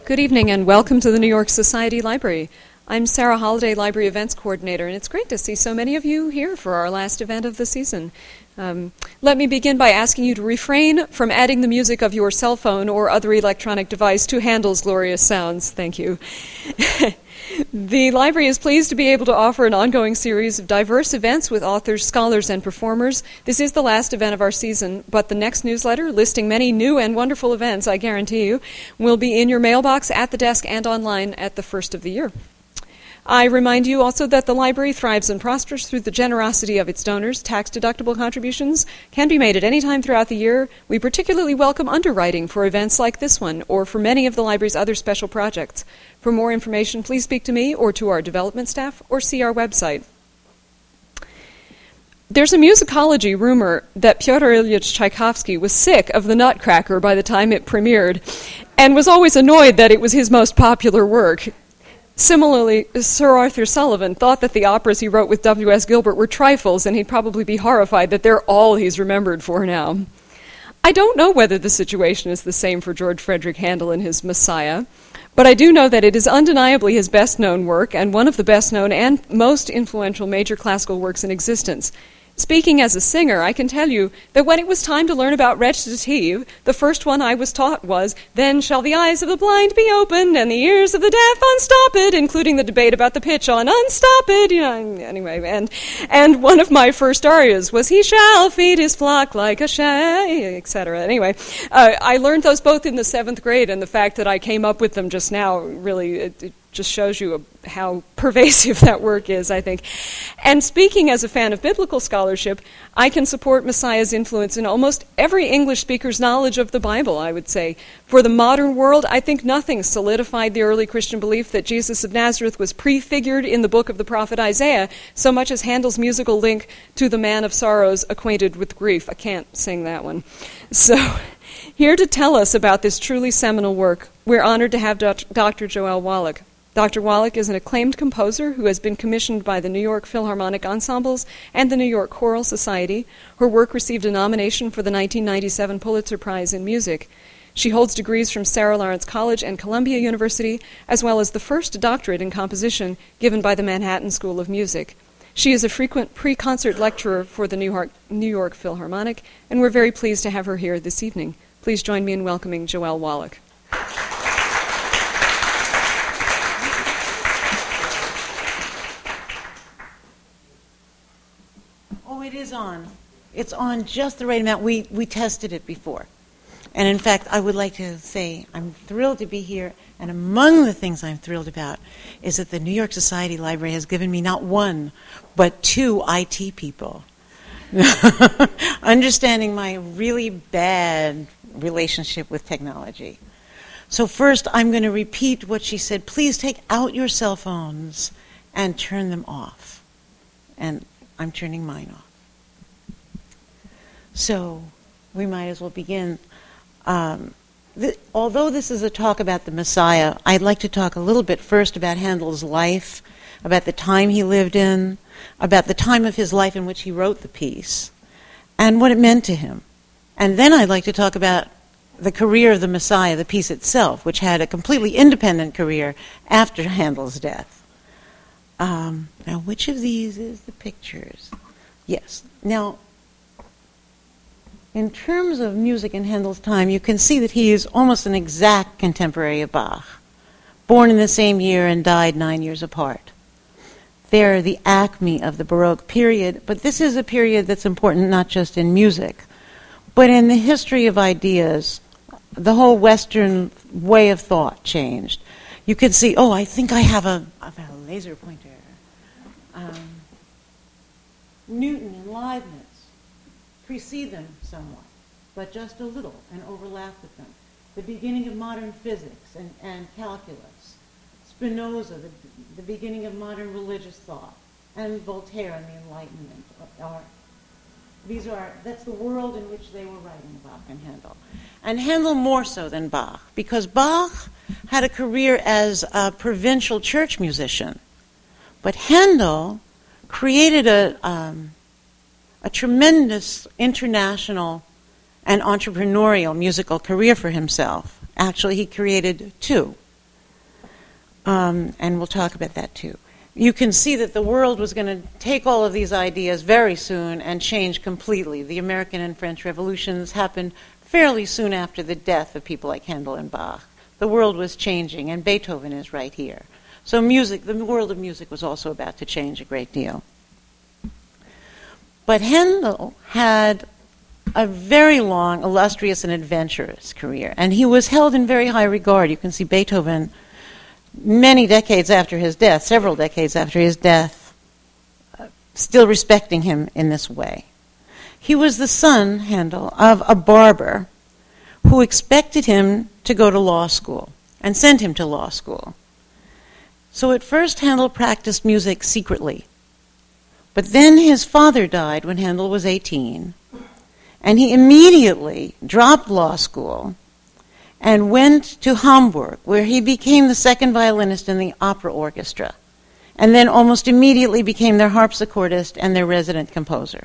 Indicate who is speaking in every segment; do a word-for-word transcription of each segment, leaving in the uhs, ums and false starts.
Speaker 1: Good evening and welcome to the New York Society Library. I'm Sarah Holliday, Library Events Coordinator, and it's great to see so many of you here for our last event of the season. Um, let me begin by asking you to refrain from adding the music of your cell phone or other electronic device to Handel's glorious sounds. Thank you. The library is pleased to be able to offer an ongoing series of diverse events with authors, scholars, and performers. This is the last event of our season, but the next newsletter, listing many new and wonderful events, I guarantee you, will be in your mailbox, at the desk, and online at the first of the year. I remind you also that the library thrives and prospers through the generosity of its donors. Tax-deductible contributions can be made at any time throughout the year. We particularly welcome underwriting for events like this one or for many of the library's other special projects. For more information, please speak to me or to our development staff or see our website. There's a musicology rumor that Pyotr Ilyich Tchaikovsky was sick of the Nutcracker by the time it premiered and was always annoyed that it was his most popular work. Similarly, Sir Arthur Sullivan thought that the operas he wrote with W S Gilbert were trifles, and he'd probably be horrified that they're all he's remembered for now. I don't know whether the situation is the same for George Frederick Handel and his Messiah, but I do know that it is undeniably his best-known work and one of the best-known and most influential major classical works in existence. Speaking as a singer, I can tell you that when it was time to learn about recitative, the first one I was taught was, "Then shall the eyes of the blind be opened and the ears of the deaf unstopped," including the debate about the pitch on "unstopped," you know, anyway. And and one of my first arias was, "He shall feed his flock like a shepherd," et cetera. Anyway, uh, I learned those both in the seventh grade, and the fact that I came up with them just now really it, it just shows you a, how pervasive that work is, I think. And speaking as a fan of biblical scholarship, I can support Messiah's influence in almost every English speaker's knowledge of the Bible, I would say. For the modern world, I think nothing solidified the early Christian belief that Jesus of Nazareth was prefigured in the book of the prophet Isaiah so much as Handel's musical link to the man of sorrows acquainted with grief. I can't sing that one. So, here to tell us about this truly seminal work, we're honored to have Doctor Joelle Wallach. Doctor Wallach is an acclaimed composer who has been commissioned by the New York Philharmonic Ensembles and the New York Choral Society. Her work received a nomination for the nineteen ninety-seven Pulitzer Prize in Music. She holds degrees from Sarah Lawrence College and Columbia University, as well as the first doctorate in composition given by the Manhattan School of Music. She is a frequent pre-concert lecturer for the New York, New York Philharmonic, and we're very pleased to have her here this evening. Please join me in welcoming Joelle Wallach.
Speaker 2: Oh, it is on. It's on just the right amount. We we tested it before. And in fact, I would like to say I'm thrilled to be here. And among the things I'm thrilled about is that the New York Society Library has given me not one, but two I T people. Understanding my really bad relationship with technology. So first, I'm going to repeat what she said. Please take out your cell phones and turn them off. And I'm turning mine off. So we might as well begin. Um, th- although this is a talk about the Messiah, I'd like to talk a little bit first about Handel's life, about the time he lived in, about the time of his life in which he wrote the piece, and what it meant to him. And then I'd like to talk about the career of the Messiah, the piece itself, which had a completely independent career after Handel's death. Um, now, which of these is the pictures? Yes. Now, in terms of music in Handel's time, you can see that he is almost an exact contemporary of Bach, born in the same year and died nine years apart. They're the acme of the Baroque period, but this is a period that's important not just in music, but in the history of ideas. The whole Western way of thought changed. You could see, oh, I think I have a, I have a laser pointer. Um, Newton and Leibniz precede them somewhat, but just a little, and overlap with them. The beginning of modern physics and, and calculus. Spinoza, the, the beginning of modern religious thought, and Voltaire and the Enlightenment. Are, these are, that's the world in which they were writing Bach and Handel. And Handel more so than Bach, because Bach had a career as a provincial church musician. But Handel created a, um, a tremendous international and entrepreneurial musical career for himself. Actually, he created two. Um, and we'll talk about that too. You can see that the world was going to take all of these ideas very soon and change completely. The American and French revolutions happened fairly soon after the death of people like Handel and Bach. The world was changing, and Beethoven is right here. So music, the world of music was also about to change a great deal. But Handel had a very long, illustrious, and adventurous career, and he was held in very high regard. You can see Beethoven, many decades after his death, several decades after his death, uh, still respecting him in this way. He was the son, Handel, of a barber who expected him to go to law school and sent him to law school. So at first Handel practiced music secretly. But then his father died when Handel was eighteen, and he immediately dropped law school and went to Hamburg, where he became the second violinist in the opera orchestra, and then almost immediately became their harpsichordist and their resident composer.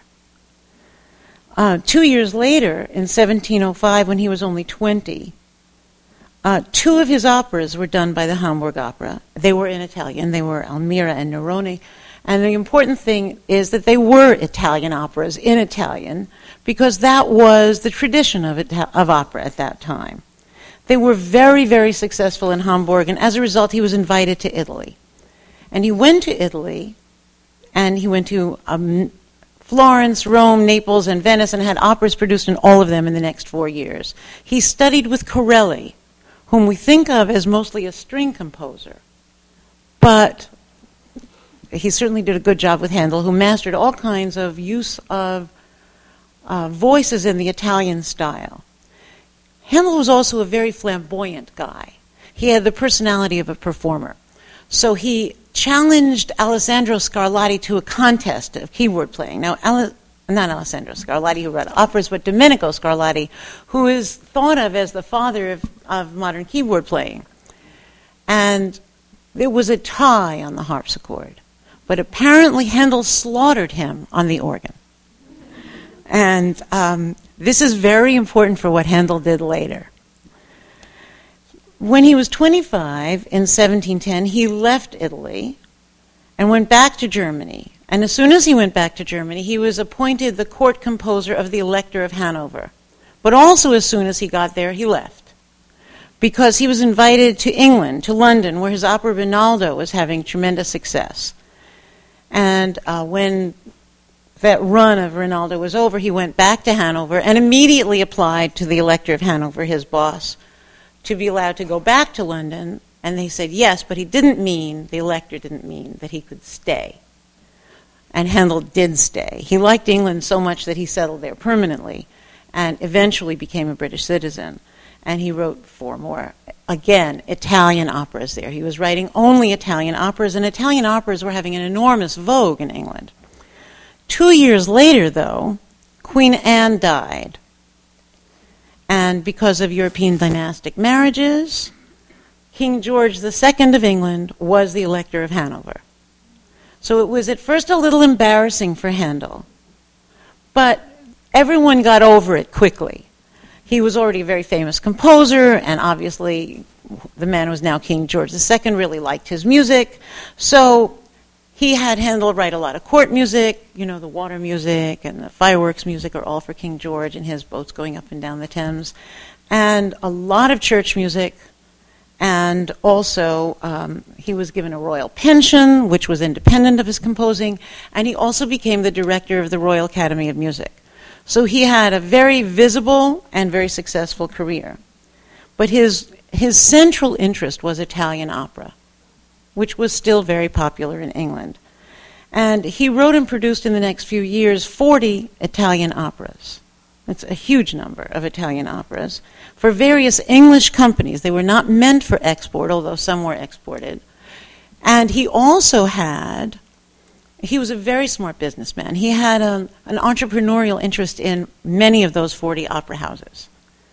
Speaker 2: Uh, two years later, in seventeen oh five, when he was only twenty, uh, two of his operas were done by the Hamburg Opera. They were in Italian. They were Almira and Nerone. And the important thing is that they were Italian operas in Italian, because that was the tradition of, Ita- of opera at that time. They were very, very successful in Hamburg, and as a result, he was invited to Italy. And he went to Italy, and he went to um, Florence, Rome, Naples, and Venice, and had operas produced in all of them in the next four years. He studied with Corelli, whom we think of as mostly a string composer, but he certainly did a good job with Handel, who mastered all kinds of use of uh, voices in the Italian style. Handel was also a very flamboyant guy. He had the personality of a performer. So he challenged Alessandro Scarlatti to a contest of keyboard playing. Now, Ale- not Alessandro Scarlatti, who wrote operas, but Domenico Scarlatti, who is thought of as the father of, of modern keyboard playing. And there was a tie on the harpsichord. But apparently Handel slaughtered him on the organ. And um, this is very important for what Handel did later. When he was twenty-five, in seventeen ten, he left Italy and went back to Germany. And as soon as he went back to Germany, he was appointed the court composer of the Elector of Hanover. But also as soon as he got there, he left, because he was invited to England, to London, where his opera Rinaldo was having tremendous success. And uh, when that run of Rinaldo was over, he went back to Hanover and immediately applied to the Elector of Hanover, his boss, to be allowed to go back to London. And they said yes, but he didn't mean, the Elector didn't mean that he could stay. And Handel did stay. He liked England so much that he settled there permanently and eventually became a British citizen. And he wrote four more, again, Italian operas there. He was writing only Italian operas, and Italian operas were having an enormous vogue in England. Two years later, though, Queen Anne died. And because of European dynastic marriages, King George the Second of England was the Elector of Hanover. So it was at first a little embarrassing for Handel, but everyone got over it quickly. He was already a very famous composer, and obviously the man who was now King George the Second really liked his music. So he had Handel write a lot of court music. You know, the water music and the fireworks music are all for King George and his boats going up and down the Thames. And a lot of church music. And also um, he was given a royal pension, which was independent of his composing. And he also became the director of the Royal Academy of Music. So he had a very visible and very successful career. But his his central interest was Italian opera, which was still very popular in England. And he wrote and produced in the next few years forty Italian operas. It's a huge number of Italian operas for various English companies. They were not meant for export, although some were exported. And he also had... He was a very smart businessman. He had a, an entrepreneurial interest in many of those forty opera houses.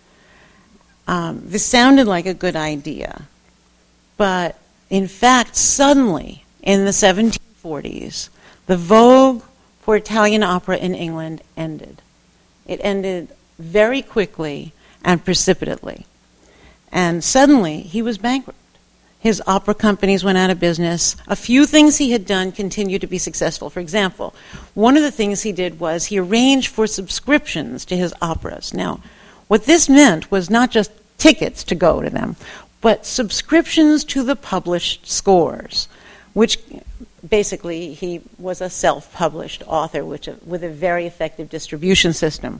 Speaker 2: Um, this sounded like a good idea, but in fact, suddenly, in the seventeen forties, the vogue for Italian opera in England ended. It ended very quickly and precipitately. And suddenly, he was bankrupt. His opera companies went out of business. A few things he had done continued to be successful. For example, one of the things he did was he arranged for subscriptions to his operas. Now, what this meant was not just tickets to go to them, but subscriptions to the published scores, which basically he was a self-published author which, with a very effective distribution system.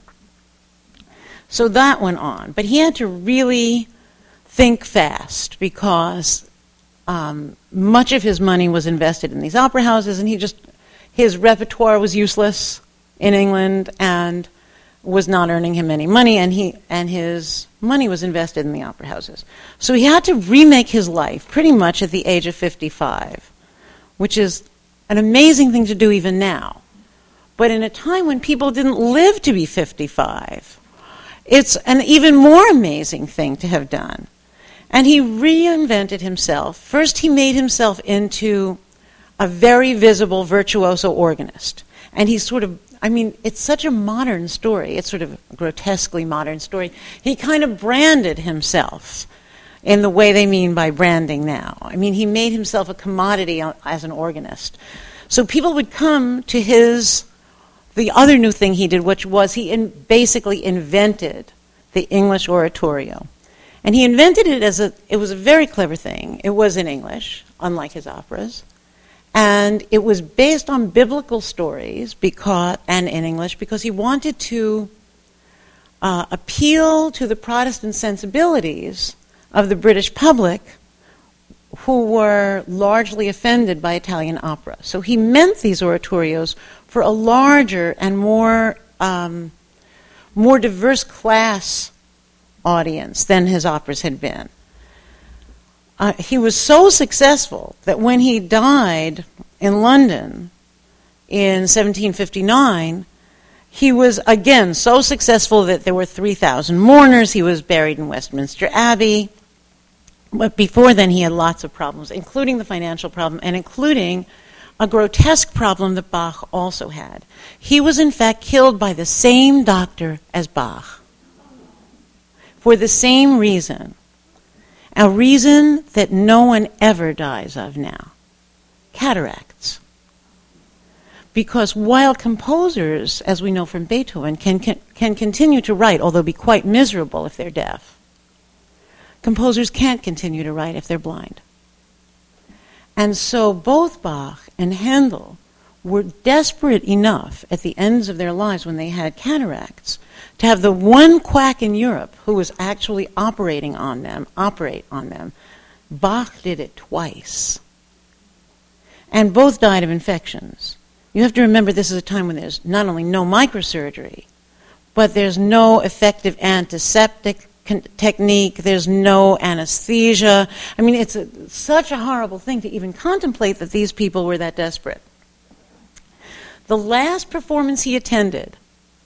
Speaker 2: So that went on. But he had to really think fast because um, much of his money was invested in these opera houses, and he just, his repertoire was useless in England and was not earning him any money, and he and his money was invested in the opera houses. So he had to remake his life pretty much at the age of fifty-five, which is an amazing thing to do even now. But in a time when people didn't live to be fifty-five, it's an even more amazing thing to have done. And he reinvented himself. First, he made himself into a very visible virtuoso organist. And he sort of, I mean, it's such a modern story. It's sort of a grotesquely modern story. He kind of branded himself in the way they mean by branding now. I mean, he made himself a commodity as an organist. So people would come to his, the other new thing he did, which was he in, basically invented the English oratorio. And he invented it as a, it was a very clever thing. It was in English, unlike his operas. And it was based on biblical stories because, and in English because he wanted to uh, appeal to the Protestant sensibilities of the British public who were largely offended by Italian opera. So he meant these oratorios for a larger and more, um, more diverse class audience than his operas had been. Uh, he was so successful that when he died in London in seventeen fifty-nine, he was again so successful that there were three thousand mourners. He was buried in Westminster Abbey. But before then, he had lots of problems, including the financial problem and including a grotesque problem that Bach also had. He was, in fact, killed by the same doctor as Bach for the same reason, a reason that no one ever dies of now, cataracts. Because while composers, as we know from Beethoven, can, can, can continue to write, although be quite miserable if they're deaf, composers can't continue to write if they're blind. And so both Bach and Handel were desperate enough at the ends of their lives when they had cataracts to have the one quack in Europe who was actually operating on them, operate on them. Bach did it twice. And both died of infections. You have to remember this is a time when there's not only no microsurgery, but there's no effective antiseptic con- technique, there's no anesthesia. I mean, it's a, such a horrible thing to even contemplate that these people were that desperate. The last performance he attended,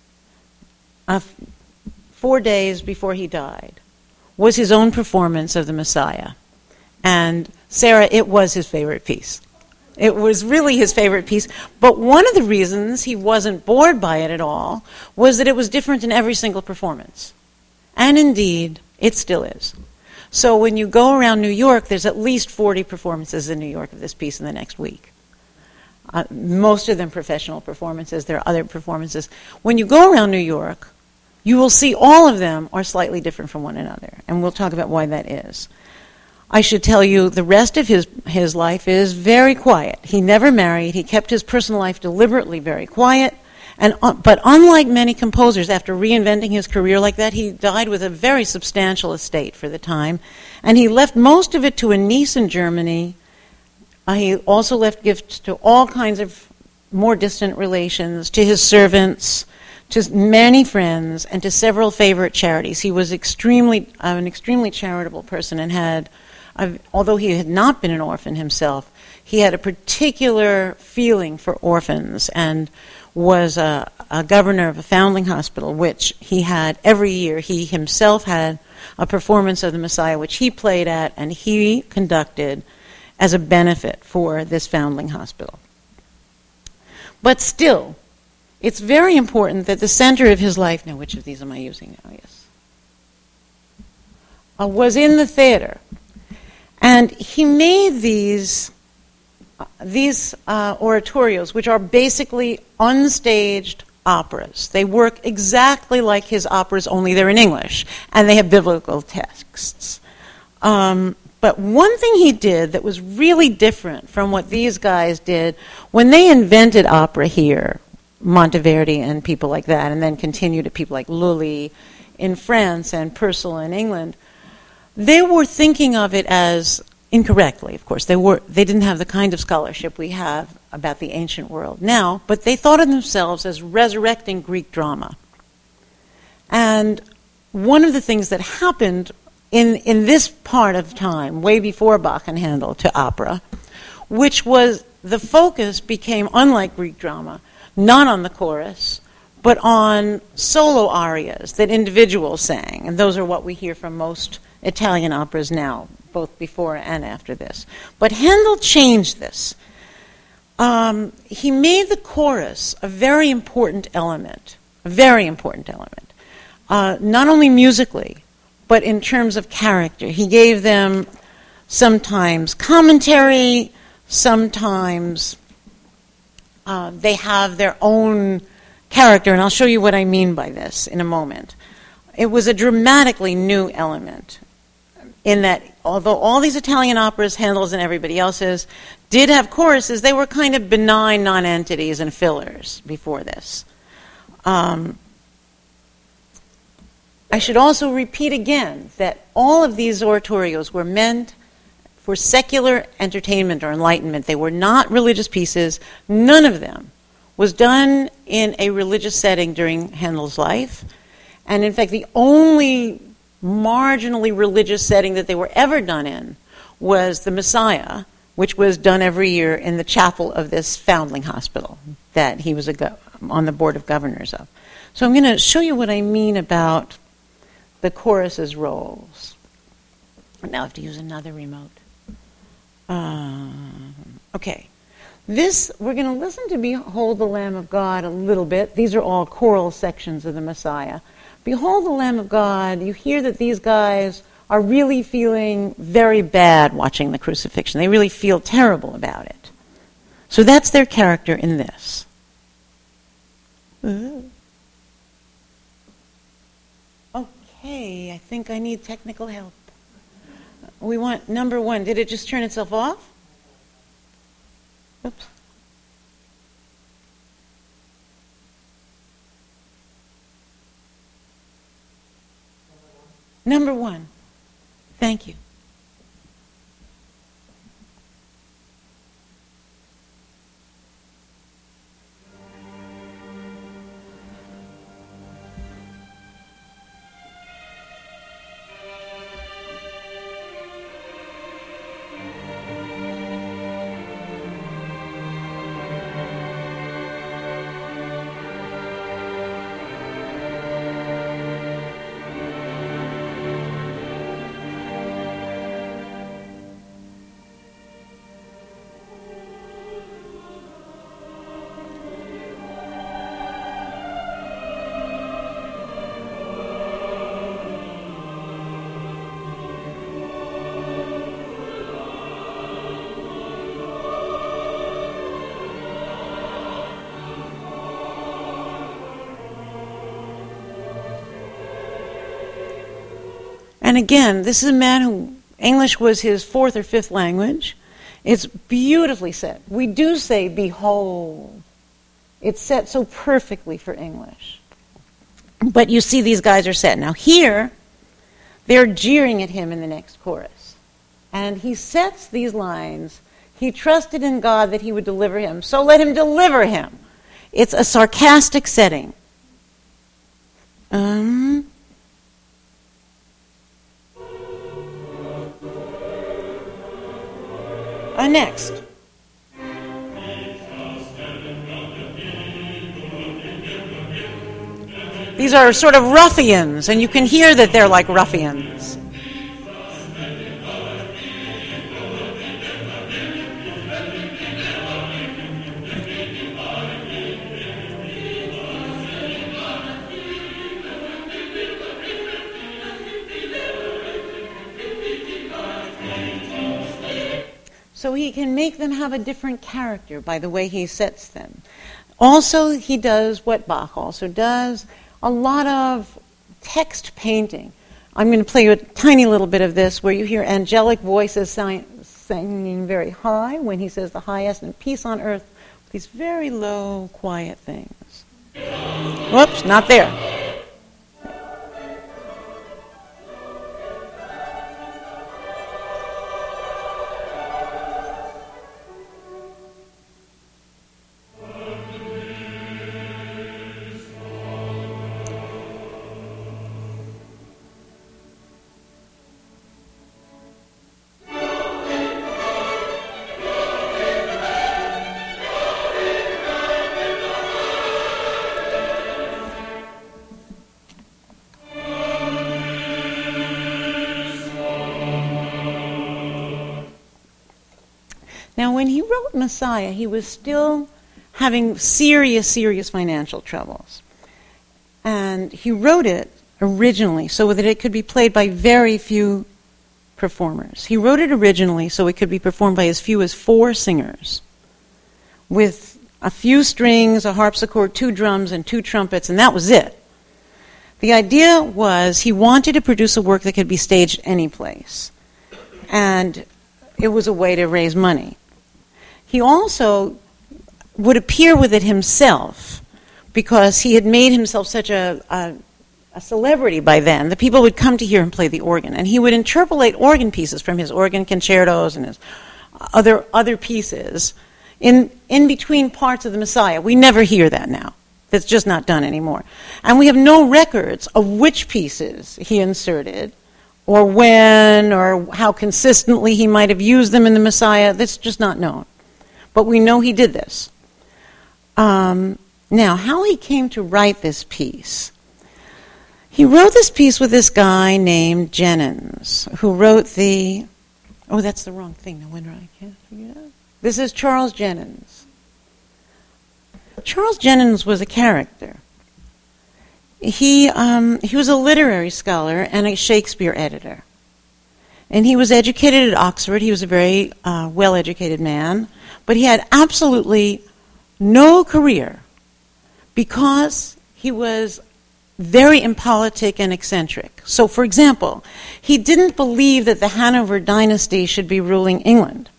Speaker 2: uh, four days before he died, was his own performance of the Messiah. And Sarah, it was his favorite piece. It was really his favorite piece. But one of the reasons he wasn't bored by it at all was that it was different in every single performance. And indeed, it still is. So when you go around New York, there's at least forty performances in New York of this piece in the next week. Uh, most of them professional performances. There are other performances. When you go around New York, you will see all of them are slightly different from one another. And we'll talk about why that is. I should tell you the rest of his, his life is very quiet. He never married. He kept his personal life deliberately very quiet. And uh, but unlike many composers, after reinventing his career like that, he died with a very substantial estate for the time. And he left most of it to a niece in Germany. Uh, he also left gifts to all kinds of more distant relations, to his servants, to many friends, and to several favorite charities. He was extremely uh, an extremely charitable person and had, uh, although he had not been an orphan himself, he had a particular feeling for orphans and was a, a governor of a foundling hospital, which he had every year. He himself had a performance of the Messiah, which he played at and he conducted as a benefit for this foundling hospital. But still, it's very important that the center of his life, now which of these am I using now? Yes. Uh, was in the theater. And And he made these, uh, these uh, oratorios, which are basically unstaged operas. They work exactly like his operas, only they're in English, and they have biblical texts. Um, but one thing he did that was really different from what these guys did when they invented opera here, Monteverdi and people like that, and then continued to people like Lully in France and Purcell in England, they were thinking of it as, incorrectly, of course, they were they didn't have the kind of scholarship we have about the ancient world now, but they thought of themselves as resurrecting Greek drama. And one of the things that happened in, in this part of time, way before Bach and Handel, to opera, which was the focus became, unlike Greek drama, not on the chorus, but on solo arias that individuals sang. And those are what we hear from most Italian operas now, both before and after this. But Handel changed this. Um, he made the chorus a very important element, a very important element, uh, not only musically, but in terms of character. He gave them sometimes commentary, sometimes uh, they have their own character, and I'll show you what I mean by this in a moment. It was a dramatically new element in that although all these Italian operas, Handel's and everybody else's, did have choruses, they were kind of benign non-entities and fillers before this. Um, I should also repeat again that all of these oratorios were meant for secular entertainment or enlightenment. They were not religious pieces. None of them was done in a religious setting during Handel's life. And in fact, the only marginally religious setting that they were ever done in was the Messiah, which was done every year in the chapel of this foundling hospital that he was a go- on the board of governors of. So I'm going to show you what I mean about the chorus's roles. Now I have to use another remote. Uh, okay. This, we're going to listen to Behold the Lamb of God a little bit. These are all choral sections of the Messiah. Behold the Lamb of God, you hear that these guys are really feeling very bad watching the crucifixion. They really feel terrible about it. So that's their character in this. Ooh. Okay, I think I need technical help. We want number one. Did it just turn itself off? Oops. Number one. Thank you. And again, this is a man who English was his fourth or fifth language. It's beautifully set. We do say behold. It's set so perfectly for English. But you see these guys are set. Now here, they're jeering at him in the next chorus. And he sets these lines. He trusted in God that he would deliver him, so let him deliver him. It's a sarcastic setting. Um... Uh, next. These are sort of ruffians, and you can hear that they're like ruffians. So he can make them have a different character by the way he sets them. Also, he does what Bach also does, a lot of text painting. I'm going to play you a tiny little bit of this where you hear angelic voices sing, singing very high when he says the highest and peace on earth, these very low, quiet things. Whoops, not there. Now, when he wrote Messiah, he was still having serious, serious financial troubles. And he wrote it originally so that it could be played by very few performers. He wrote it originally so it could be performed by as few as four singers, with a few strings, a harpsichord, two drums, and two trumpets, and that was it. The idea was he wanted to produce a work that could be staged any place. And it was a way to raise money. He also would appear with it himself because he had made himself such a, a, a celebrity by then. The people would come to hear him play the organ, and he would interpolate organ pieces from his organ concertos and his other other pieces in, in between parts of the Messiah. We never hear that now. That's just not done anymore. And we have no records of which pieces he inserted or when or how consistently he might have used them in the Messiah. That's just not known. But we know he did this. Um, now, how he came to write this piece. He wrote this piece with this guy named Jennens, who wrote the... Oh, that's the wrong thing. No wonder I can't figure it out. This is Charles Jennens. Charles Jennens was a character. He, um, he was a literary scholar and a Shakespeare editor. And he was educated at Oxford. He was a very uh, well-educated man. But he had absolutely no career because he was very impolitic and eccentric. So, for example, he didn't believe that the Hanover dynasty should be ruling England.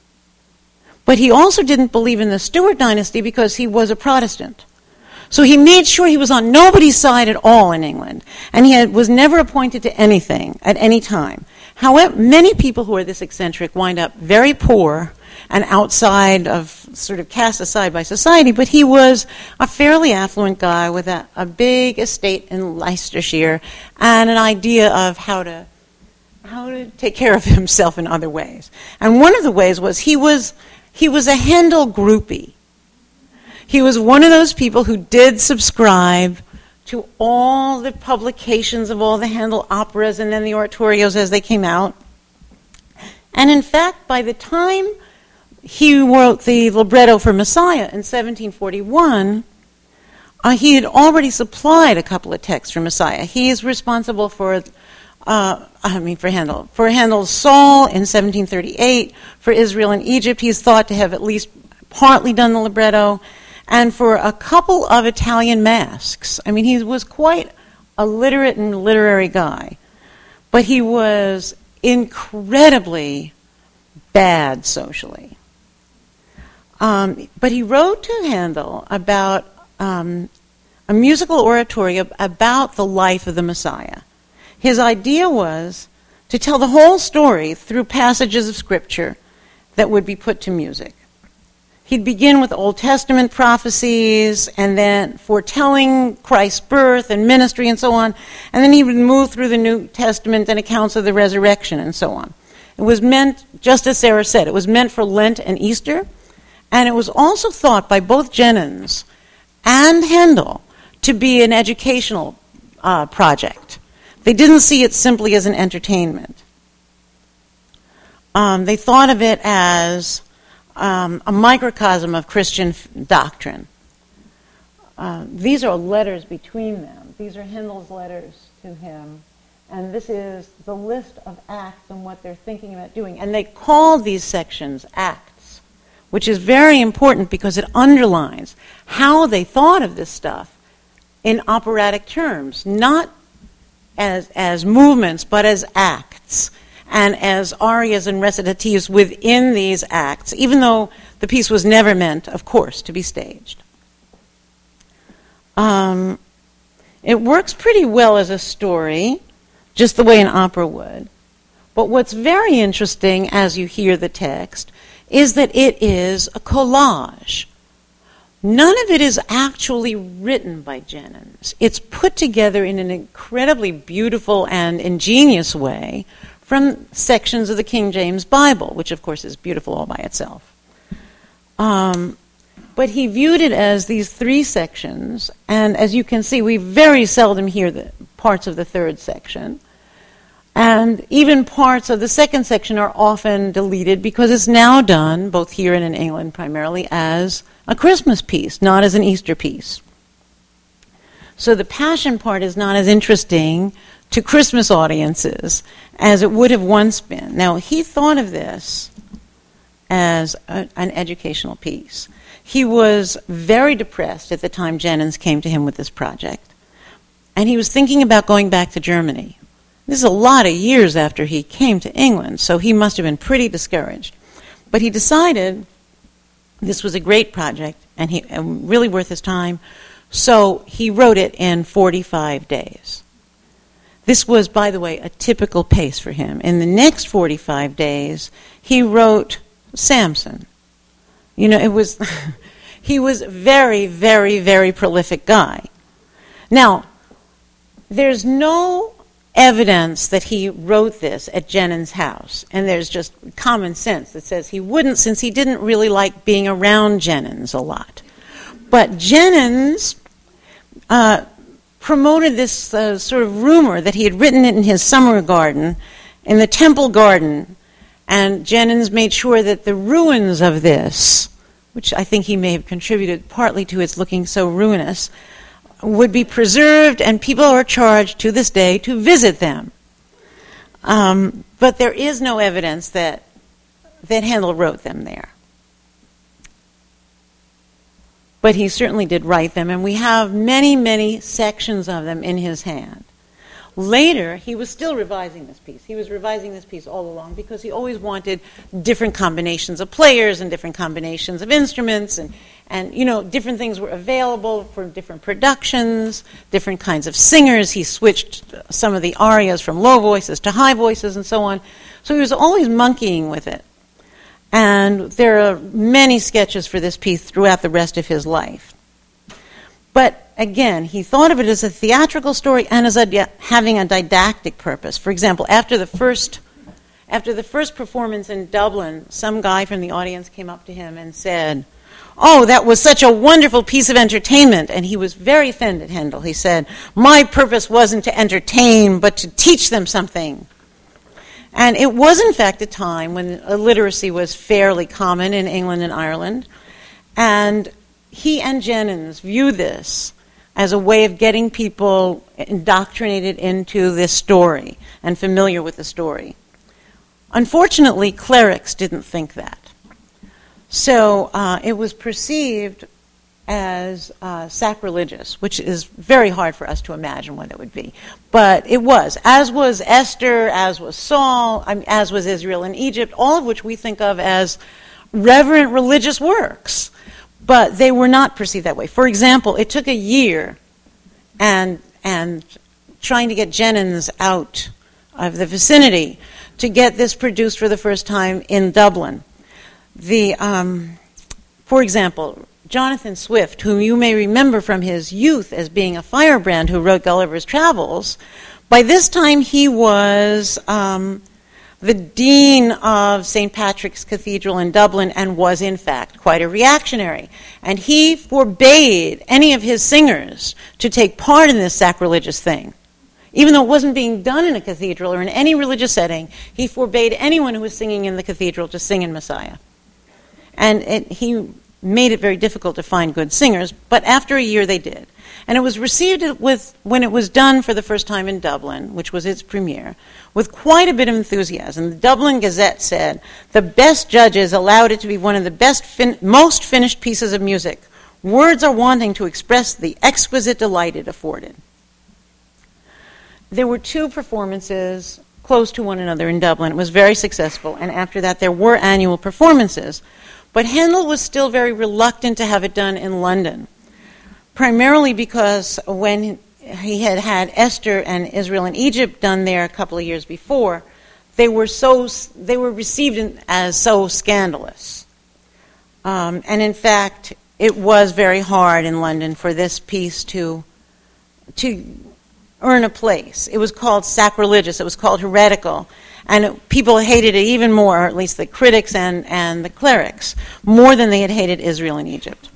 Speaker 2: But he also didn't believe in the Stuart dynasty because he was a Protestant. So he made sure he was on nobody's side at all in England. And he had, was never appointed to anything at any time. However, many people who are this eccentric wind up very poor and outside of, sort of cast aside by society, but he was a fairly affluent guy with a, a big estate in Leicestershire and an idea of how to how to take care of himself in other ways. And one of the ways was he was he was a Handel groupie. He was one of those people who did subscribe to all the publications of all the Handel operas and then the oratorios as they came out. And in fact, by the time he wrote the libretto for Messiah in seventeen forty-one, uh, he had already supplied a couple of texts for Messiah. He is responsible for, uh, I mean for Handel, for Handel's Saul in seventeen thirty-eight, for Israel in Egypt. He's thought to have at least partly done the libretto, and for a couple of Italian masques. I mean, he was quite a literate and literary guy, but he was incredibly bad socially. Um, but he wrote to Handel about um, a musical oratorio about the life of the Messiah. His idea was to tell the whole story through passages of Scripture that would be put to music. He'd begin with Old Testament prophecies and then foretelling Christ's birth and ministry and so on, and then he would move through the New Testament and accounts of the resurrection and so on. It was meant, just as Sarah said, it was meant for Lent and Easter, and it was also thought by both Jennens and Handel to be an educational uh, project. They didn't see it simply as an entertainment. Um, they thought of it as um, a microcosm of Christian f- doctrine. Uh, these are letters between them. These are Handel's letters to him. And this is the list of acts and what they're thinking about doing. And they call these sections acts, which is very important because it underlines how they thought of this stuff in operatic terms, not as, as movements, but as acts, and as arias and recitatives within these acts, even though the piece was never meant, of course, to be staged. Um, it works pretty well as a story, just the way an opera would. But what's very interesting as you hear the text is that it is a collage. None of it is actually written by Jennens. It's put together in an incredibly beautiful and ingenious way from sections of the King James Bible, which of course is beautiful all by itself. Um, but he viewed it as these three sections, and as you can see, we very seldom hear the parts of the third section. And even parts of the second section are often deleted because it's now done, both here and in England primarily, as a Christmas piece, not as an Easter piece. So the Passion part is not as interesting to Christmas audiences as it would have once been. Now, he thought of this as a, an educational piece. He was very depressed at the time Jennens came to him with this project, and he was thinking about going back to Germany. This is a lot of years after he came to England, so he must have been pretty discouraged. But he decided this was a great project and he and really worth his time, so he wrote it in forty-five days. This was, by the way, a typical pace for him. In the next forty-five days, he wrote Samson. You know, it was he was a very, very, very prolific guy. Now, there's no evidence that he wrote this at Jennens' house, and there's just common sense that says he wouldn't, since he didn't really like being around Jennens a lot. But Jennens uh, promoted this uh, sort of rumor that he had written it in his summer garden, in the Temple Garden, and Jennens made sure that the ruins of this, which I think he may have contributed partly to its looking so ruinous, would be preserved, and people are charged to this day to visit them. Um, but there is no evidence that that Handel wrote them there. But he certainly did write them, and we have many, many sections of them in his hand. Later, he was still revising this piece. He was revising this piece all along because he always wanted different combinations of players and different combinations of instruments, and, and you know, different things were available for different productions, different kinds of singers. He switched some of the arias from low voices to high voices and so on. So he was always monkeying with it. And there are many sketches for this piece throughout the rest of his life. But again, he thought of it as a theatrical story and as a, having a didactic purpose. For example, after the first after the first performance in Dublin, some guy from the audience came up to him and said, "Oh, that was such a wonderful piece of entertainment." And he was very offended, Handel. He said, "My purpose wasn't to entertain, but to teach them something." And it was, in fact, a time when illiteracy was fairly common in England and Ireland. And he and Jennens viewed this as a way of getting people indoctrinated into this story and familiar with the story. Unfortunately, clerics didn't think that. So uh, it was perceived as uh, sacrilegious, which is very hard for us to imagine what it would be. But it was, as was Esther, as was Saul, I mean, as was Israel in Egypt, all of which we think of as reverent religious works. But they were not perceived that way. For example, it took a year and and trying to get Jennens out of the vicinity to get this produced for the first time in Dublin. The, um, for example, Jonathan Swift, whom you may remember from his youth as being a firebrand who wrote Gulliver's Travels, by this time he was Um, the dean of Saint Patrick's Cathedral in Dublin, and was, in fact, quite a reactionary. And he forbade any of his singers to take part in this sacrilegious thing. Even though it wasn't being done in a cathedral or in any religious setting, he forbade anyone who was singing in the cathedral to sing in Messiah. And it, he made it very difficult to find good singers, but after a year they did. And it was received with, when it was done for the first time in Dublin, which was its premiere, with quite a bit of enthusiasm. The Dublin Gazette said, the best judges allowed it to be one of the best, fin- most finished pieces of music. Words are wanting to express the exquisite delight it afforded. There were two performances close to one another in Dublin. It was very successful, and after that there were annual performances. But Handel was still very reluctant to have it done in London, primarily because when he had had Esther and Israel in Egypt done there a couple of years before, they were so they were received in, as so scandalous. Um, and in fact, it was very hard in London for this piece to to earn a place. It was called sacrilegious. It was called heretical. And it, people hated it even more, or at least the critics and, and the clerics, more than they had hated Israel in Egypt.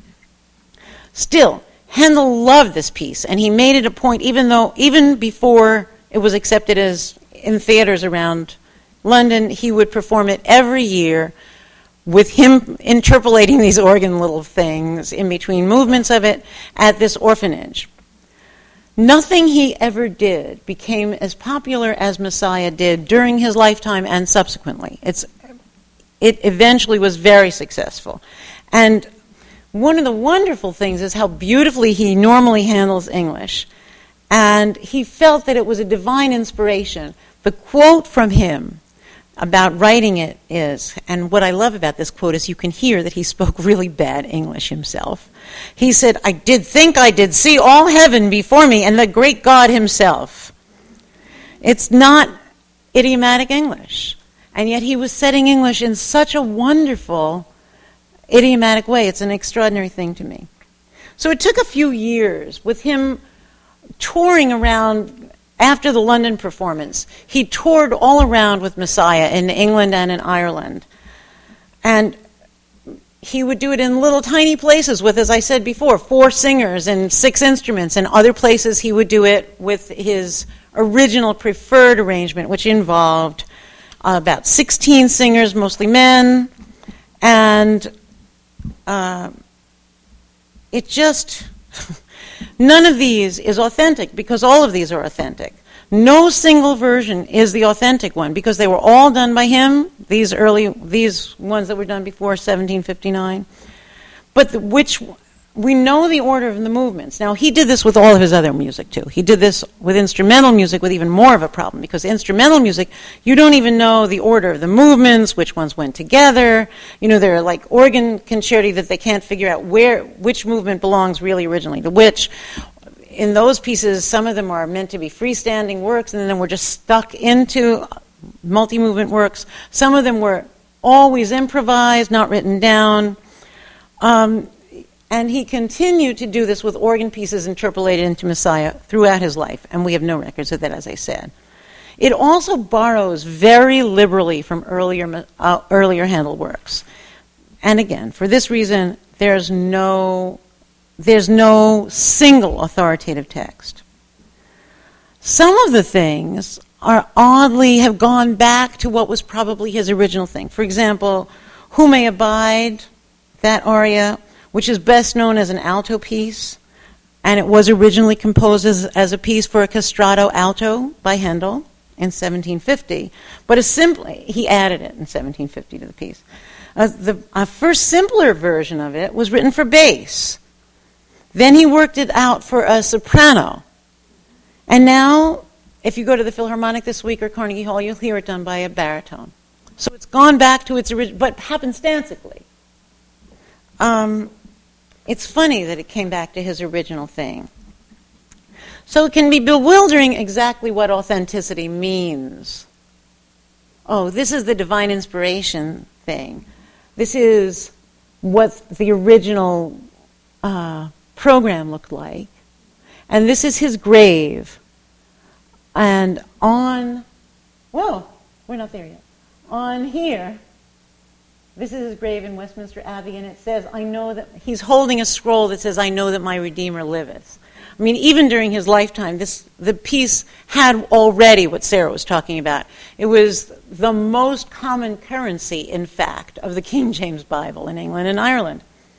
Speaker 2: Still, Handel loved this piece, and he made it a point, even though, even before it was accepted as in theaters around London, he would perform it every year with him interpolating these organ little things in between movements of it at this orphanage. Nothing he ever did became as popular as Messiah did during his lifetime and subsequently. It's, it eventually was very successful. And one of the wonderful things is how beautifully he normally handles English. And he felt that it was a divine inspiration. The quote from him about writing it is, and what I love about this quote is you can hear that he spoke really bad English himself. He said, I did think I did see all heaven before me and the great God himself. It's not idiomatic English. And yet he was setting English in such a wonderful, idiomatic way. It's an extraordinary thing to me. So it took a few years with him touring around. After the London performance, he toured all around with Messiah in England and in Ireland. And he would do it in little tiny places with, as I said before, four singers and six instruments. And other places he would do it with his original preferred arrangement, which involved uh, about sixteen singers, mostly men. And uh, it just... None of these is authentic because all of these are authentic. No single version is the authentic one because they were all done by him, these early, these ones that were done before seventeen fifty-nine. But the, which, we know the order of the movements. Now, he did this with all of his other music, too. He did this with instrumental music with even more of a problem because instrumental music, you don't even know the order of the movements, which ones went together. You know, there are like organ concerti that they can't figure out where, which movement belongs really originally to which. In those pieces, some of them are meant to be freestanding works, and then we're just stuck into multi-movement works. Some of them were always improvised, not written down. Um, and he continued to do this with organ pieces interpolated into Messiah throughout his life, and we have no records of that, as I said. It also borrows very liberally from earlier, uh, earlier Handel works. And again, for this reason, there's no... There's no single authoritative text. Some of the things are oddly have gone back to what was probably his original thing. For example, Who May Abide, that aria, which is best known as an alto piece, and it was originally composed as, as a piece for a castrato alto by Handel in seventeen fifty, but a simply, he added it in seventeen fifty to the piece. Uh, the a first simpler version of it was written for bass. Then he worked it out for a soprano. And now, if you go to the Philharmonic this week or Carnegie Hall, you'll hear it done by a baritone. So it's gone back to its original, but happenstancically. Um, it's funny that it came back to his original thing. So it can be bewildering exactly what authenticity means. Oh, this is the divine inspiration thing. This is what the original... Uh, program looked like. And this is his grave. And on, whoa, we're not there yet. On here, this is his grave in Westminster Abbey, and it says, I know that, he's holding a scroll that says, I know that my Redeemer liveth. I mean, even during his lifetime, this the piece had already what Sarah was talking about. It was the most common currency, in fact, of the King James Bible in England and Ireland.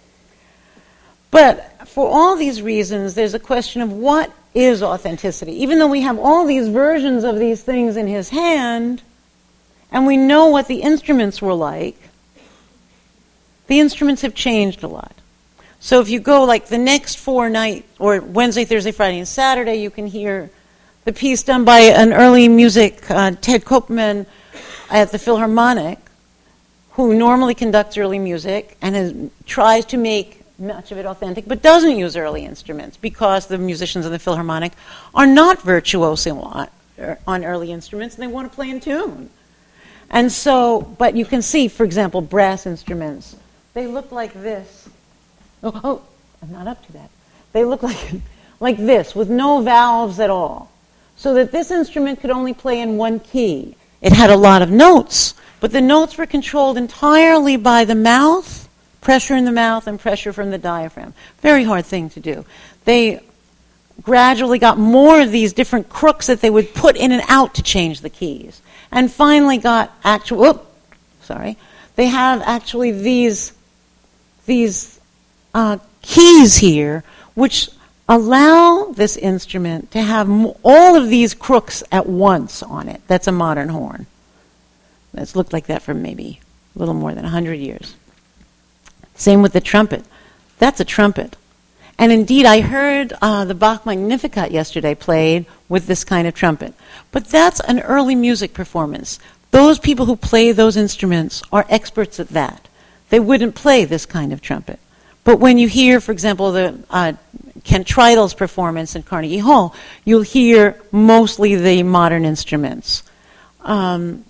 Speaker 2: But for all these reasons, there's a question of what is authenticity. Even though we have all these versions of these things in his hand, and we know what the instruments were like, the instruments have changed a lot. So if you go like the next four nights, or Wednesday, Thursday, Friday, and Saturday, you can hear the piece done by an early music, uh, Ted Koopman at the Philharmonic, who normally conducts early music and has, tries to make much of it authentic, but doesn't use early instruments because the musicians in the Philharmonic are not virtuoso on, on early instruments, and they want to play in tune. And so, but you can see, for example, brass instruments. They look like this. Oh, oh, I'm not up to that. They look like, like this, with no valves at all. So that this instrument could only play in one key. It had a lot of notes, but the notes were controlled entirely by the mouth, pressure in the mouth, and pressure from the diaphragm. Very hard thing to do. They gradually got more of these different crooks that they would put in and out to change the keys. And finally got actual, oh, sorry, they have actually these, these uh, keys here, which allow this instrument to have m- all of these crooks at once on it. That's a modern horn. That's looked like that for maybe a little more than one hundred years. Same with the trumpet. That's a trumpet. And indeed, I heard uh, the Bach Magnificat yesterday played with this kind of trumpet. But that's an early music performance. Those people who play those instruments are experts at that. They wouldn't play this kind of trumpet. But when you hear, for example, the uh, Kent Tridle's performance in Carnegie Hall, you'll hear mostly the modern instruments. Um,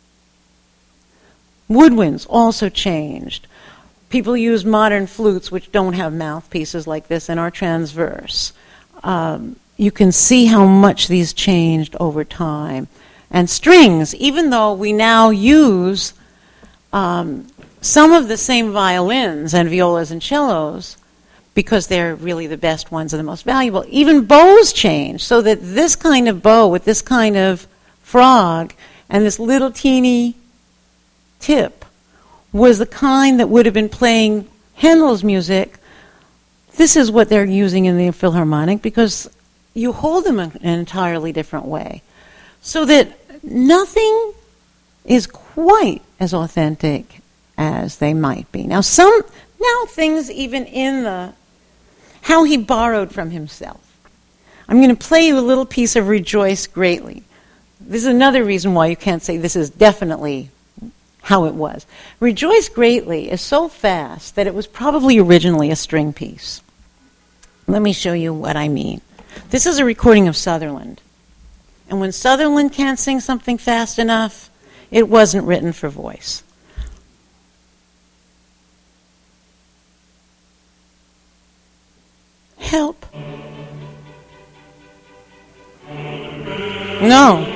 Speaker 2: woodwinds also changed. People use modern flutes, which don't have mouthpieces like this and are transverse. Um, you can see how much these changed over time. And strings, even though we now use um, some of the same violins and violas and cellos, because they're really the best ones and the most valuable, even bows change, so that this kind of bow with this kind of frog and this little teeny tip was the kind that would have been playing Handel's music. This is what they're using in the Philharmonic because you hold them in an entirely different way. So that nothing is quite as authentic as they might be. Now some now things even in the how he borrowed from himself. I'm going to play you a little piece of Rejoice Greatly. This is another reason why you can't say this is definitely how it was. Rejoice Greatly is so fast that it was probably originally a string piece. Let me show you what I mean. This is a recording of Sutherland. And when Sutherland can't sing something fast enough, it wasn't written for voice. Help. No.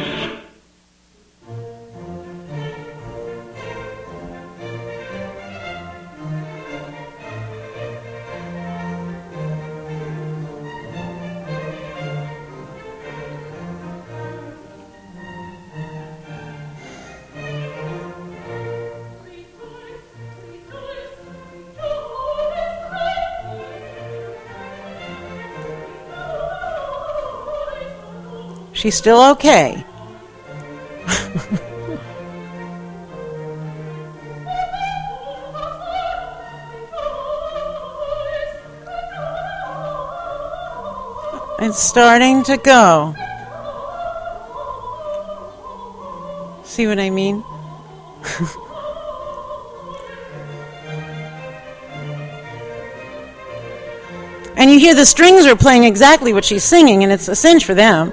Speaker 2: She's still okay. It's starting to go. See what I mean? And you hear the strings are playing exactly what she's singing, and it's a cinch for them.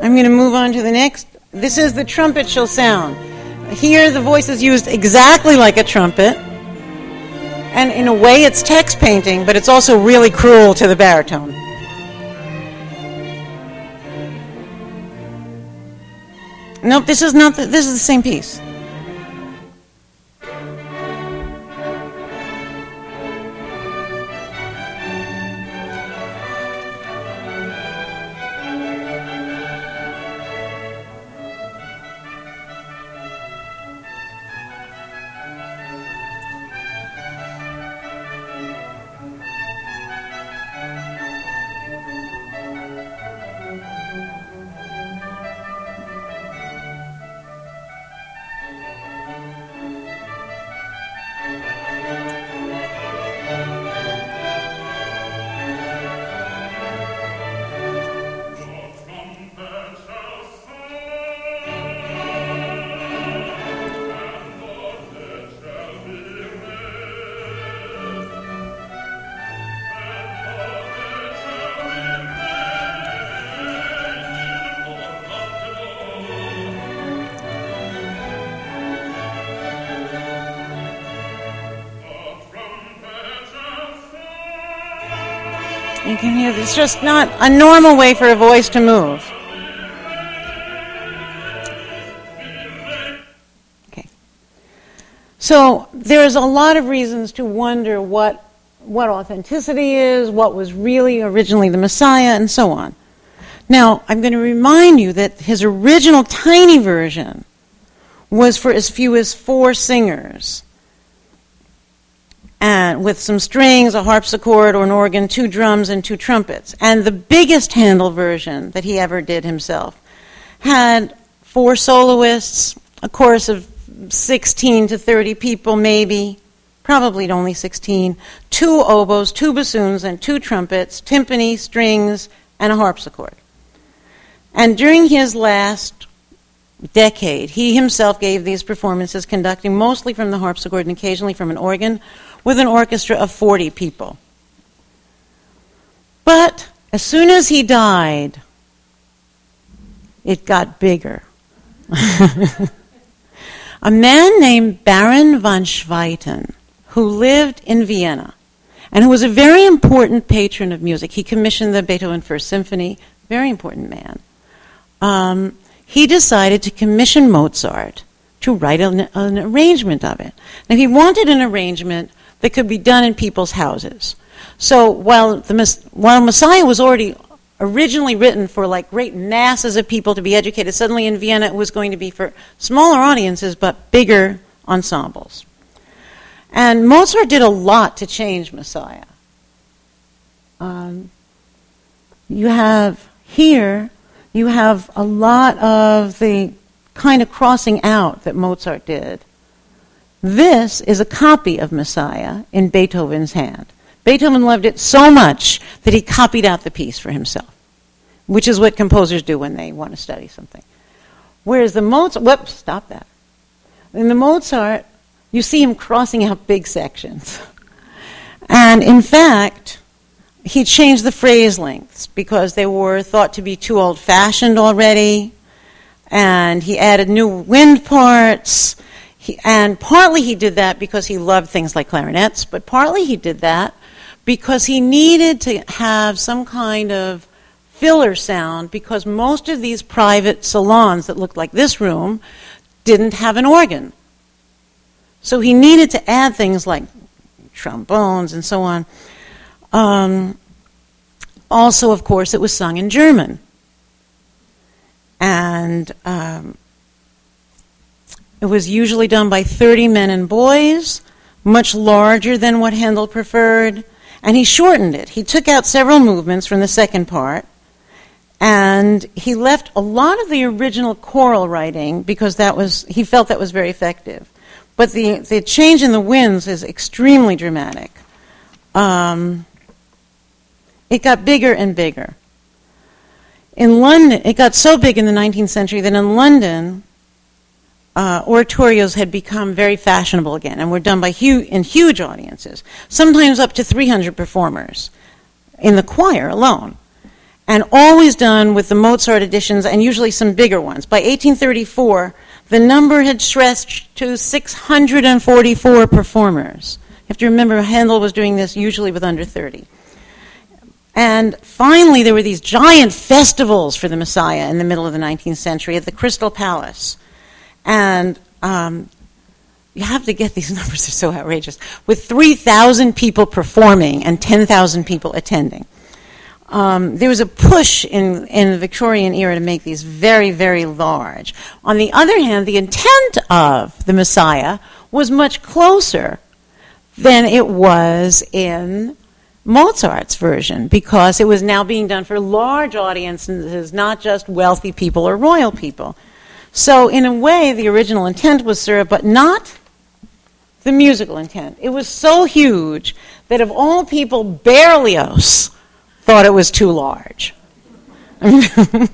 Speaker 2: I'm going to move on to the next. This is the trumpet shall sound. Here the voice is used exactly like a trumpet. And in a way it's text painting, but it's also really cruel to the baritone. Nope, this is not the, this is the same piece. You can hear this. It's just not a normal way for a voice to move. Okay. So there's a lot of reasons to wonder what what authenticity is, what was really originally the Messiah, and so on. Now, I'm going to remind you that his original tiny version was for as few as four singers, and with some strings, a harpsichord or an organ, two drums, and two trumpets. And the biggest Handel version that he ever did himself had four soloists, a chorus of sixteen to thirty people maybe, probably only sixteen, two oboes, two bassoons, and two trumpets, timpani, strings, and a harpsichord. And during his last decade, he himself gave these performances, conducting mostly from the harpsichord and occasionally from an organ, with an orchestra of forty people. But as soon as he died, it got bigger. A man named Baron von Swieten, who lived in Vienna, and who was a very important patron of music. He commissioned the Beethoven First Symphony, very important man. Um, he decided to commission Mozart to write an, an arrangement of it. Now, he wanted an arrangement that could be done in people's houses. So while the while Messiah was already originally written for like great masses of people to be educated, suddenly in Vienna it was going to be for smaller audiences but bigger ensembles. And Mozart did a lot to change Messiah. Um, you have here, you have a lot of the kind of crossing out that Mozart did. This is a copy of Messiah in Beethoven's hand. Beethoven loved it so much that he copied out the piece for himself, which is what composers do when they want to study something. Whereas the Mozart, whoops, stop that. In the Mozart, you see him crossing out big sections. And in fact, he changed the phrase lengths because they were thought to be too old-fashioned already, and he added new wind parts. He, and partly he did that because he loved things like clarinets, but partly he did that because he needed to have some kind of filler sound because most of these private salons that looked like this room didn't have an organ. So he needed to add things like trombones and so on. Um, also, of course, it was sung in German. And um, it was usually done by thirty men and boys, much larger than what Handel preferred. And he shortened it. He took out several movements from the second part, and he left a lot of the original choral writing because that was he felt that was very effective. But the, the change in the winds is extremely dramatic. Um, it got bigger and bigger. In London, it got so big in the nineteenth century that in London, uh, oratorios had become very fashionable again and were done by hu- in huge audiences, sometimes up to three hundred performers in the choir alone. and always done with the Mozart editions and usually some bigger ones. By eighteen thirty-four, the number had stretched to six hundred forty-four performers. You have to remember, Handel was doing this usually with under thirty. And finally, there were these giant festivals for the Messiah in the middle of the nineteenth century at the Crystal Palace. And um, you have to get these numbers, they're so outrageous, with three thousand people performing and ten thousand people attending. Um, there was a push in, in the Victorian era to make these very, very large. On the other hand, the intent of the Messiah was much closer than it was in Mozart's version, because it was now being done for large audiences, not just wealthy people or royal people. So in a way, the original intent was served, but not the musical intent. It was so huge that of all people, Berlioz thought it was too large. I mean,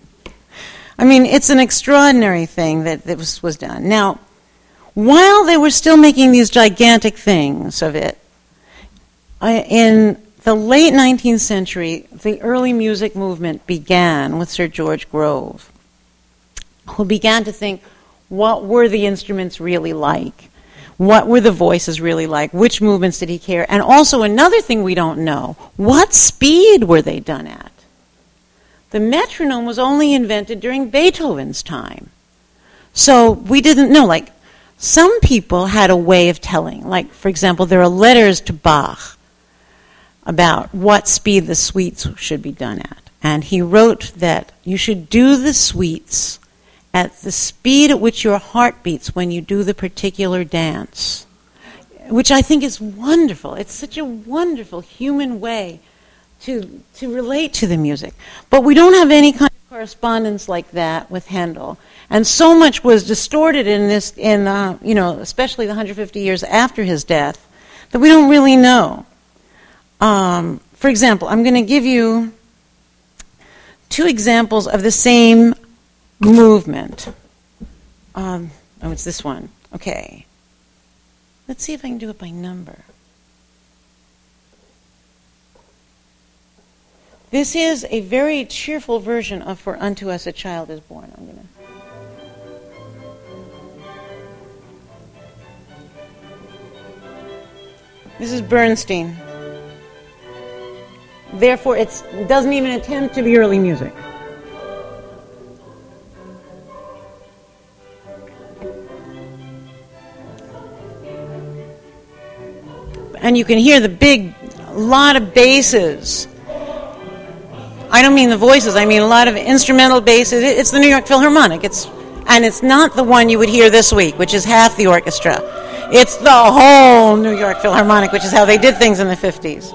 Speaker 2: I mean, it's an extraordinary thing that, that was, was done. Now, while they were still making these gigantic things of it, I, in the late nineteenth century, the early music movement began with Sir George Grove, who began to think, what were the instruments really like? What were the voices really like? Which movements did he care? And also another thing we don't know, what speed were they done at? The metronome was only invented during Beethoven's time. So we didn't know, like, some people had a way of telling. Like, for example, there are letters to Bach about what speed the suites should be done at. And he wrote that you should do the suites at the speed at which your heart beats when you do the particular dance, which I think is wonderful. It's such a wonderful human way to to relate to the music. But we don't have any kind of correspondence like that with Handel. And so much was distorted in this, in uh, you know, especially the one hundred fifty years after his death, that we don't really know. Um, for example, I'm going to give you two examples of the same movement. Um, oh, it's this one. Okay. Let's see if I can do it by number. This is a very cheerful version of For Unto Us a Child is Born. I'm going to... This is Bernstein. Therefore, it's, it doesn't even attempt to be early music. And you can hear the big, lot of basses. I don't mean the voices, I mean a lot of instrumental basses. It's the New York Philharmonic. It's, and it's not the one you would hear this week, which is half the orchestra. It's the whole New York Philharmonic, which is how they did things in the fifties.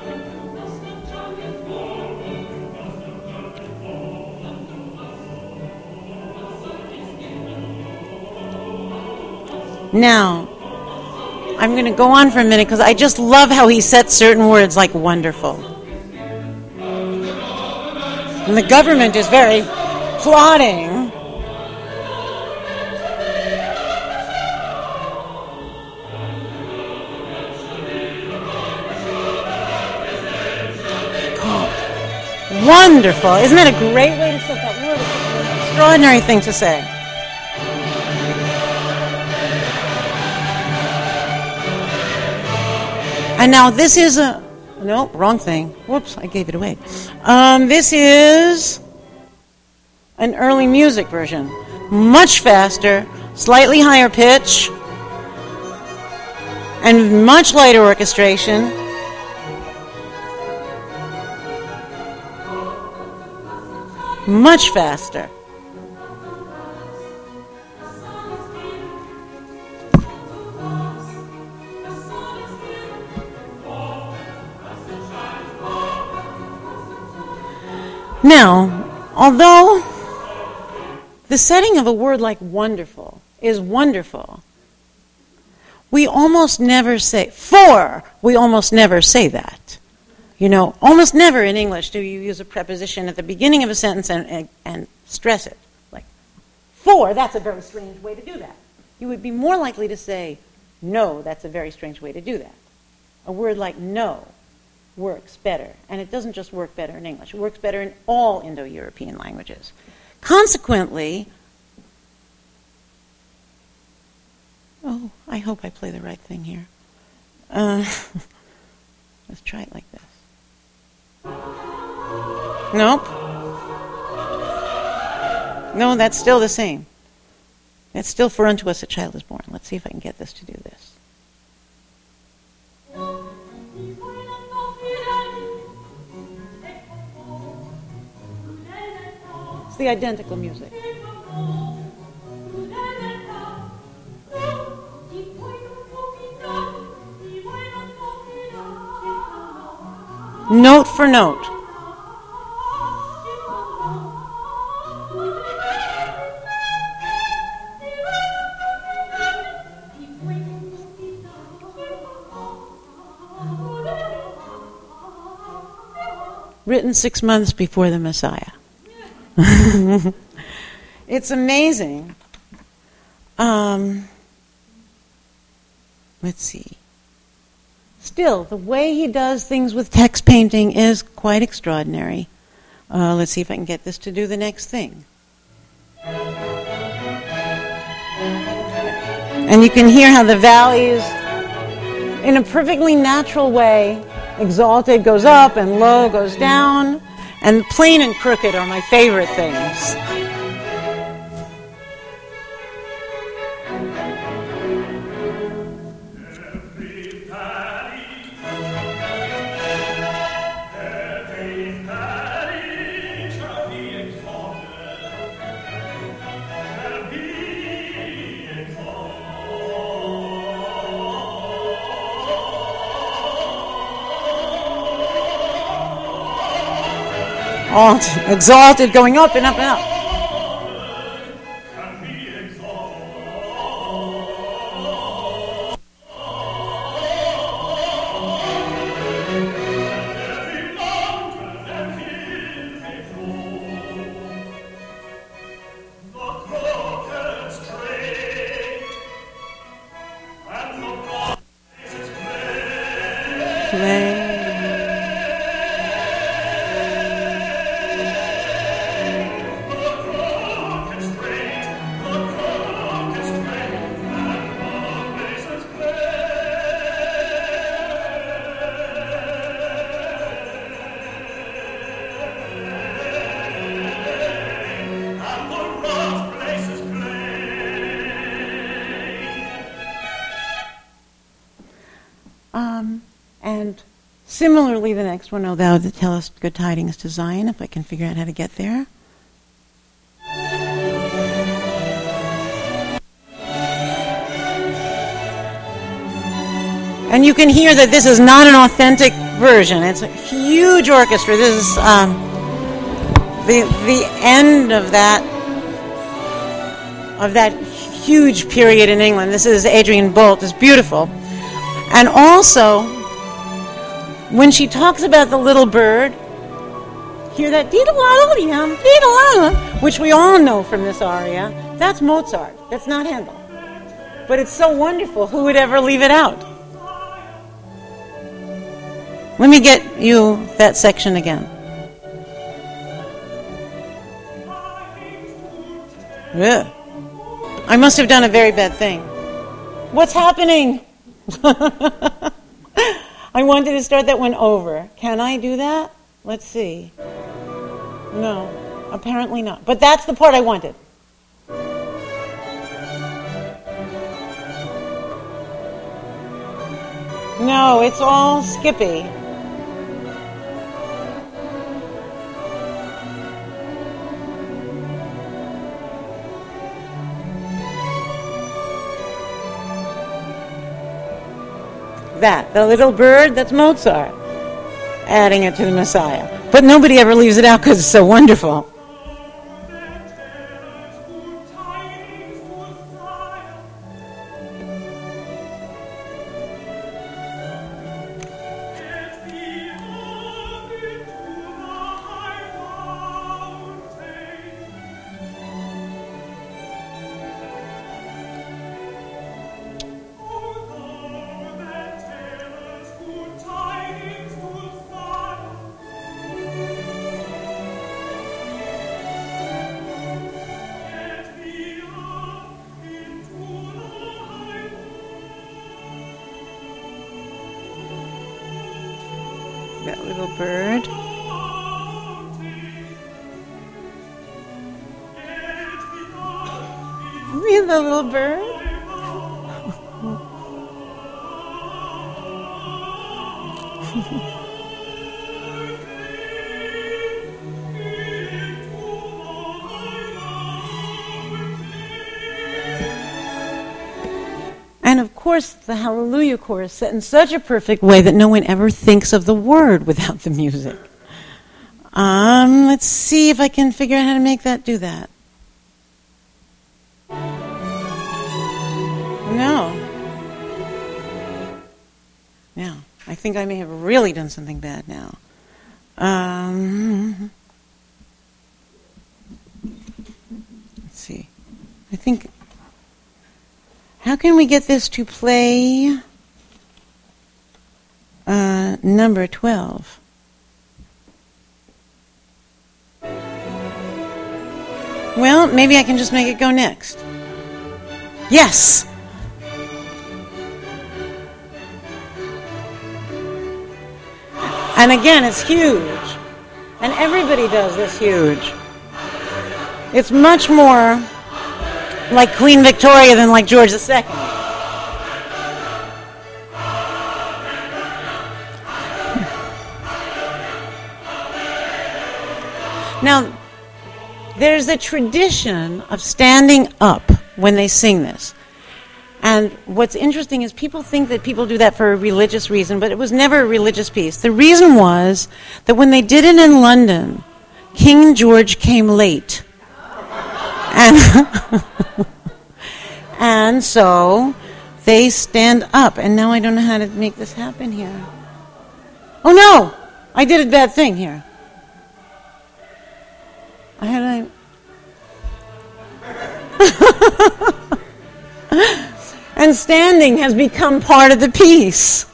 Speaker 2: Now, I'm going to go on for a minute because I just love how he sets certain words like wonderful. And the government is very plotting. Oh, wonderful. Isn't that a great way to set that word? It's an extraordinary thing to say. And now this is a, no, wrong thing. Whoops, I gave it away. Um, this is an early music version. Much faster, slightly higher pitch, and much lighter orchestration. Much faster. Now, although the setting of a word like wonderful is wonderful, we almost never say, for, we almost never say that. You know, almost never in English do you use a preposition at the beginning of a sentence and, and, and stress it. Like, for, that's a very strange way to do that. You would be more likely to say, no, that's a very strange way to do that. A word like no. works better. And it doesn't just work better in English. It works better in all Indo-European languages. Consequently, oh, I hope I play the right thing here. Uh, let's try it like this. Nope. No, that's still the same. That's still "For unto us a child is born." Let's see if I can get this to do this. It's the identical music. Note for note. Written six months before the Messiah. It's amazing. Um, let's see. Still, the way he does things with text painting is quite extraordinary. Uh, let's see if I can get this to do the next thing. And you can hear how the values, in a perfectly natural way, exalted goes up and low goes down, and plain and crooked are my favorite things. All exalted, going up and up and up. Play. Um, and similarly, the next one, "O thou that tellest good tidings to Zion," if I can figure out how to get there. And you can hear that this is not an authentic version. It's a huge orchestra. This is um, the the end of that of that huge period in England. This is Adrian Boult. It's beautiful. And also, when she talks about the little bird, hear that dee-da-la-la-dee-hum, dee-da-la-la, which we all know from this aria. That's Mozart. That's not Handel. But it's so wonderful. Who would ever leave it out? Let me get you that section again. Yeah. I must have done a very bad thing. What's happening? I wanted to start that one over. Can I do that? Let's see. No, apparently not. But that's the part I wanted. No, it's all skippy. That, the little bird, that's Mozart, adding it to the Messiah. But nobody ever leaves it out because it's so wonderful. little bird. See the little bird? And of course, the Hallelujah chorus set in such a perfect way that no one ever thinks of the word without the music. Um, let's see if I can figure out how to make that do that. No. Now, I think I may have really done something bad now. Um, let's see. I think... How can we get this to play uh, number twelve? Well, maybe I can just make it go next. Yes! And again, it's huge. And everybody does this huge. It's much more like Queen Victoria than like George the Second. Now, there's a tradition of standing up when they sing this. And what's interesting is people think that people do that for a religious reason, but it was never a religious piece. The reason was that when they did it in London, King George came late. And, and so they stand up. And now I don't know how to make this happen here. Oh no! I did a bad thing here. I had a... And standing has become part of the piece.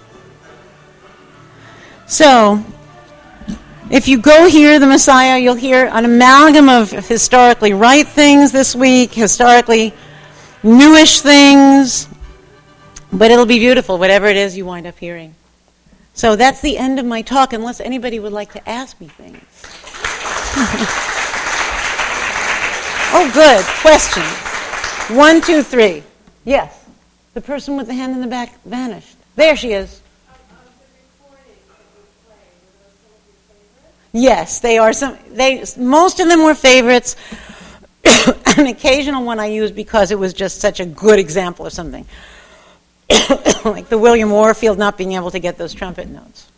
Speaker 2: So, if you go hear the Messiah, you'll hear an amalgam of historically right things this week, historically newish things, but it'll be beautiful, whatever it is you wind up hearing. So that's the end of my talk, unless anybody would like to ask me things. Oh, good. Question. One, two, three. Yes. The person with the hand in the back vanished. There she is. Yes, they are some. They most of them were favorites. An occasional one I used because it was just such a good example of something, like the William Warfield not being able to get those trumpet notes.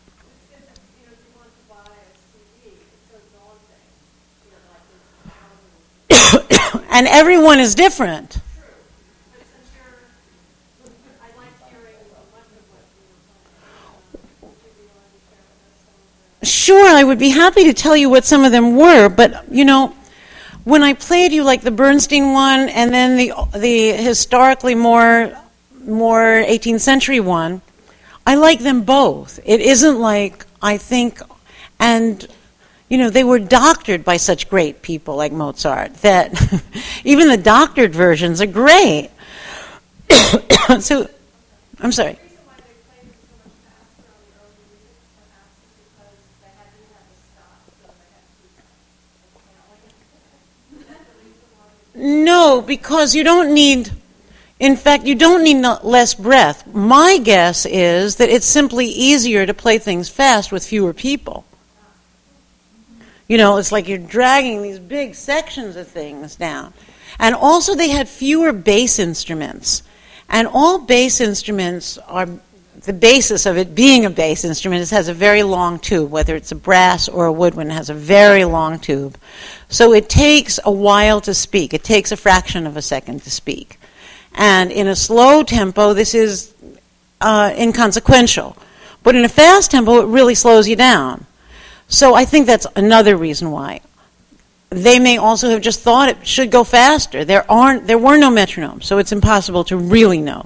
Speaker 2: And everyone is different. Sure, I would be happy to tell you what some of them were, but, you know, when I played you like the Bernstein one and then the the historically more more eighteenth century one, I like them both. It isn't like, I think, and, you know, they were doctored by such great people like Mozart that even the doctored versions are great. So, I'm sorry. No, because you don't need, in fact, you don't need no, less breath. My guess is that it's simply easier to play things fast with fewer people. You know, it's like you're dragging these big sections of things down. And also they had fewer bass instruments. And all bass instruments are, the basis of it being a bass instrument is it has a very long tube, whether it's a brass or a woodwind, it has a very long tube. So it takes a while to speak. It takes a fraction of a second to speak. And in a slow tempo, this is uh, inconsequential. But in a fast tempo, it really slows you down. So I think that's another reason why. They may also have just thought it should go faster. There aren't, there were no metronomes, so it's impossible to really know.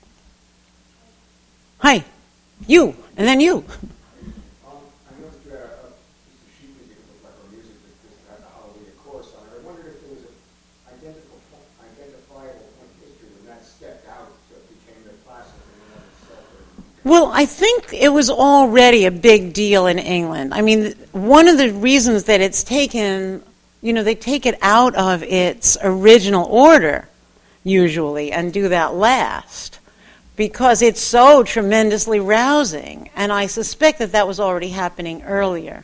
Speaker 2: Hi, you, and then you. Well, I think it was already a big deal in England. I mean, one of the reasons that it's taken, you know, they take it out of its original order, usually, and do that last, because it's so tremendously rousing. And I suspect that that was already happening earlier.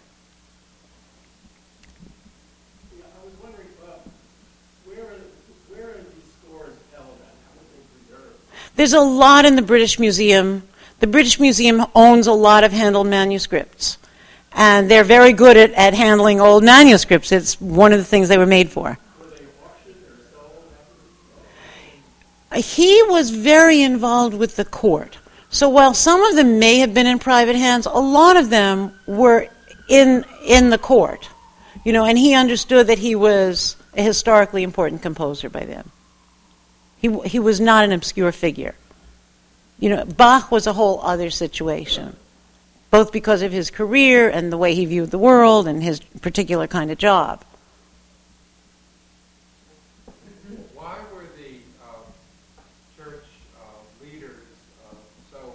Speaker 3: Yeah, I was wondering, uh, where, are, where are these scores held at? How are they preserved?
Speaker 2: There's a lot in the British Museum. The British Museum owns a lot of Handel manuscripts, and they're very good at, at handling old manuscripts. It's one of the things they were made for.
Speaker 3: Were they auctioned or sold?
Speaker 2: He was very involved with the court. So while some of them may have been in private hands, a lot of them were in in the court. You know, and he understood that he was a historically important composer by then. He he was not an obscure figure. You know, Bach was a whole other situation, both because of his career and the way he viewed the world and his particular kind of job.
Speaker 4: Why were the uh, church uh, leaders uh, so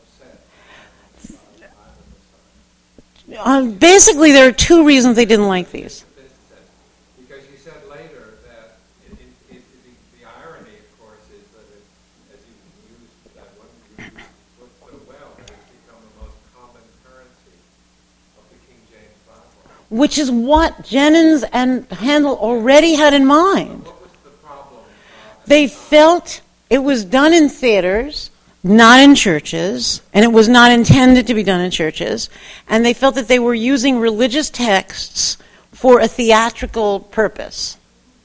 Speaker 4: upset?
Speaker 2: Um, basically, there are two reasons they didn't like these.
Speaker 4: Because you said later that it, it, it, the, the irony, of course, is that it, as you used that one you used so well, that it's become the most common currency of the King James Bible.
Speaker 2: Which is what Jennens and Handel already had in mind.
Speaker 4: What was the problem? Uh,
Speaker 2: They felt it was done in theaters, not in churches, and it was not intended to be done in churches, and they felt that they were using religious texts for a theatrical purpose.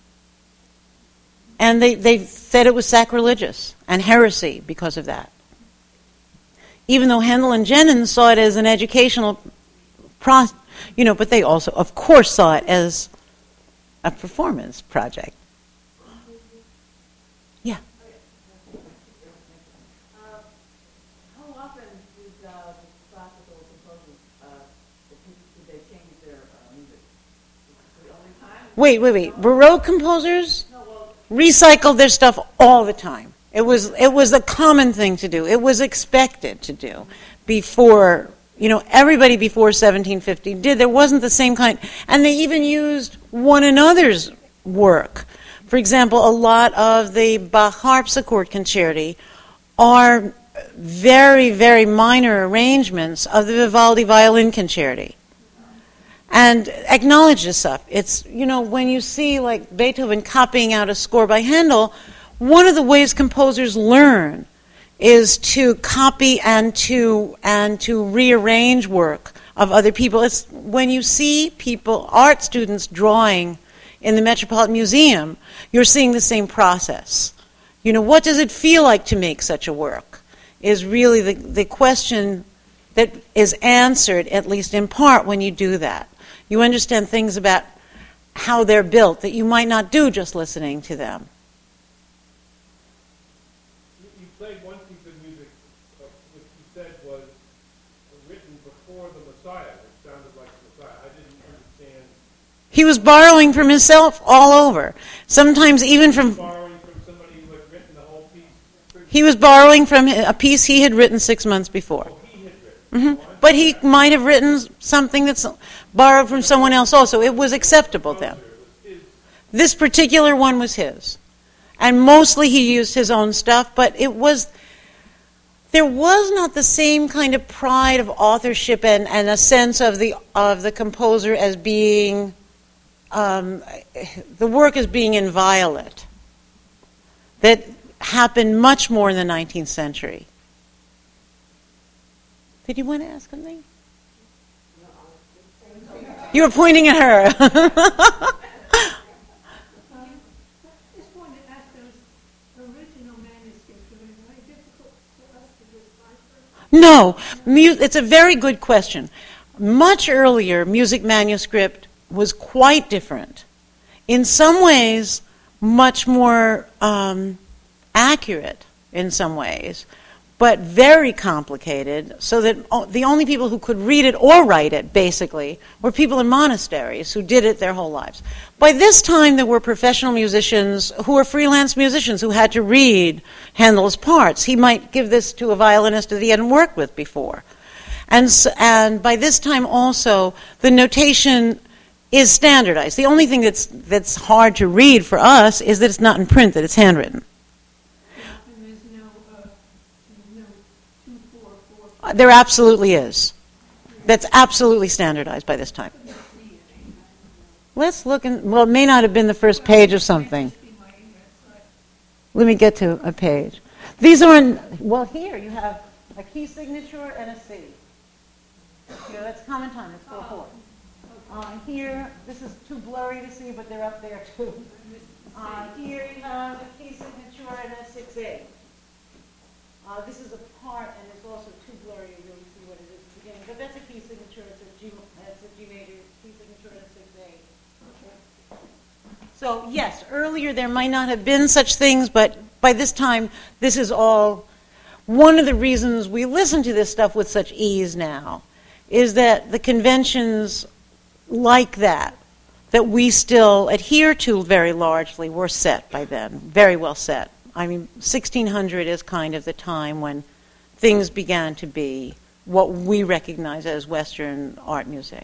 Speaker 2: And they, they said it was sacrilegious and heresy because of that. Even though Handel and Jennens saw it as an educational process, you know, but they also, of course, saw it as a performance project. Yeah.
Speaker 5: Uh, how often did uh, the classical composers, uh, did they change their uh, music? Was it the only time?
Speaker 2: Wait, wait, wait. Baroque composers
Speaker 5: No, well,
Speaker 2: recycled their stuff all the time. It was it was a common thing to do. It was expected to do before, you know, everybody before seventeen fifty did. There wasn't the same kind, and they even used one another's work. For example, a lot of the Bach harpsichord concerti are very, very minor arrangements of the Vivaldi violin concerti. And acknowledge this stuff. It's, you know, when you see like Beethoven copying out a score by Handel, one of the ways composers learn is to copy and to and to rearrange work of other people. It's when you see people, art students drawing in the Metropolitan Museum, you're seeing the same process. You know, what does it feel like to make such a work is really the, the question that is answered, at least in part, when you do that. You understand things about how they're built that you might not do just listening to them.
Speaker 3: You, you played one piece of music uh, which you said was written before the Messiah, which sounded like the Messiah. I didn't understand.
Speaker 2: He was borrowing from himself all over. Sometimes even from...
Speaker 3: Borrowing from somebody who had written the whole piece.
Speaker 2: He was borrowing from a piece he had written six months before.
Speaker 3: Oh, he had written.
Speaker 2: Mm-hmm. But he might have written something that's borrowed from someone else also. It was acceptable then. This particular one was his. And mostly he used his own stuff, but it was... There was not the same kind of pride of authorship and, and a sense of the of the composer as being... Um, the work as being inviolate. That happened much more in the nineteenth century. Did you want to ask something? You were pointing at her.
Speaker 6: At this point, to ask those original manuscripts, are they very difficult for us to decipher?
Speaker 2: No, mu- it's a very good question. Much earlier, music manuscript was quite different. In some ways, much more um, accurate in some ways. but very complicated, so that o- the only people who could read it or write it, basically, were people in monasteries who did it their whole lives. By this time, there were professional musicians who were freelance musicians who had to read Handel's parts. He might give this to a violinist that he hadn't worked with before. And, s- and by this time also, the notation is standardized. The only thing that's, that's hard to read for us is that it's not in print, that it's handwritten.
Speaker 6: And there's no, uh, there's no two, four, four,
Speaker 2: Uh, There absolutely is. That's absolutely standardized by this time. Let's look in, well, it may not have been the first page of something. Let me get to a page. These aren't, well, here you have a key signature and a C. You know, that's common time, it's four four. Uh, here, this is too blurry to see, but they're up there too. Uh, here you have a key signature and a six eight. Uh, this is a part, and it's also too blurry to really see what it is at the beginning. But that's a key signature. It's a G, it's a G major key signature and a six eight. So yes, earlier there might not have been such things, but by this time, this is all. One of the reasons we listen to this stuff with such ease now is that the conventions like that, that we still adhere to very largely, were set by then, very well set. I mean, sixteen hundred is kind of the time when things began to be what we recognize as Western art music.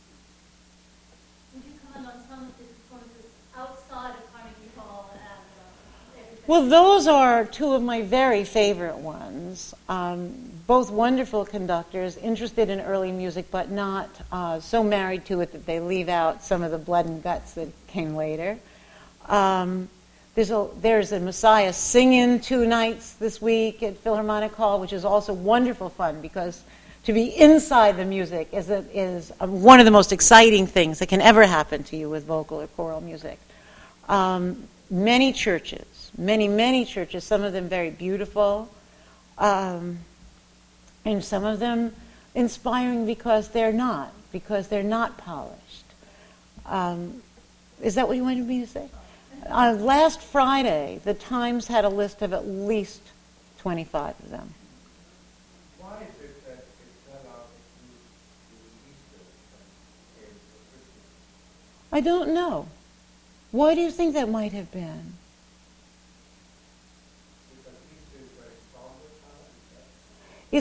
Speaker 7: Would you comment on some of the performances outside of Carnegie Hall and uh, everything?
Speaker 2: Well, those are two of my very favorite ones. Um, both wonderful conductors, interested in early music, but not uh, so married to it that they leave out some of the blood and guts that came later. Um, there's a there's a Messiah sing-in two nights this week at Philharmonic Hall, which is also wonderful fun because to be inside the music is a, is a, one of the most exciting things that can ever happen to you with vocal or choral music. Um, many churches, many many churches, some of them very beautiful. Um, And some of them inspiring because they're not, because they're not polished. Um, is that what you wanted me to say? Uh, last Friday, the Times had a list of at least twenty-five of them.
Speaker 4: Why is it that it fell out of Easter and Christmas?
Speaker 2: I don't know. Why do you think that might have been?